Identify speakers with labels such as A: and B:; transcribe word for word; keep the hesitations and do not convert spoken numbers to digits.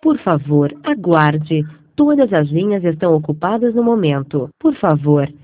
A: Por favor, aguarde. Todas as linhas estão ocupadas no momento. Por favor,